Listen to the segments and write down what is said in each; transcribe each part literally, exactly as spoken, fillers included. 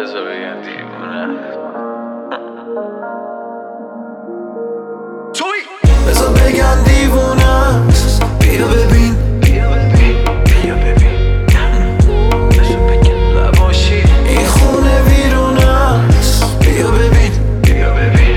بذار بگن دیوونه توی بذار بگن دیوونه است. بیا ببین بیا ببین بیا ببین بذار بگن نباشی این خونه ویرونه است. بیا ببین بیا ببین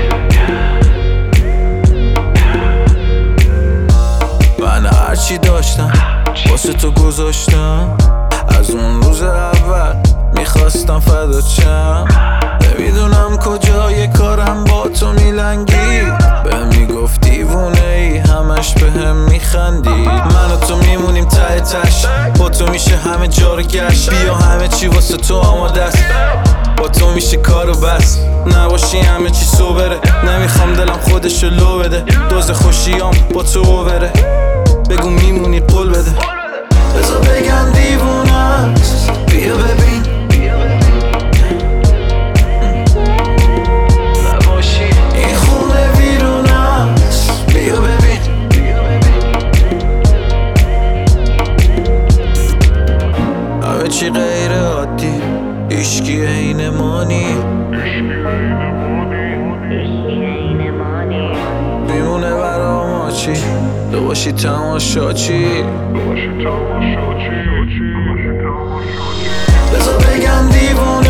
من هرچی داشتم واسه تو گذاشتم از اون روز اول میخواستم فدات شم نمیدونم کجای کارم با تو میلنگید بهم میگفت دیوونه ای همش بهم میخندید من و تو میمونیم ته تش با تو میشه همه جا رو گشت بیا همه چی واسه تو آماده است با تو میشه کارو بس نباشی همه چی سوبره نمیخوام دلم خودشو لو بده دوز خوشیام با تو بره بگو میمونی قول بده بذار بگن دیوونه است. بیا ببین نباشی این خونه ویرونه است. بیا ببین همه چی غیر عادی هیچکی عین مانی میمونه برام چی تو باشی تماشاچی بذار بگن دیوونه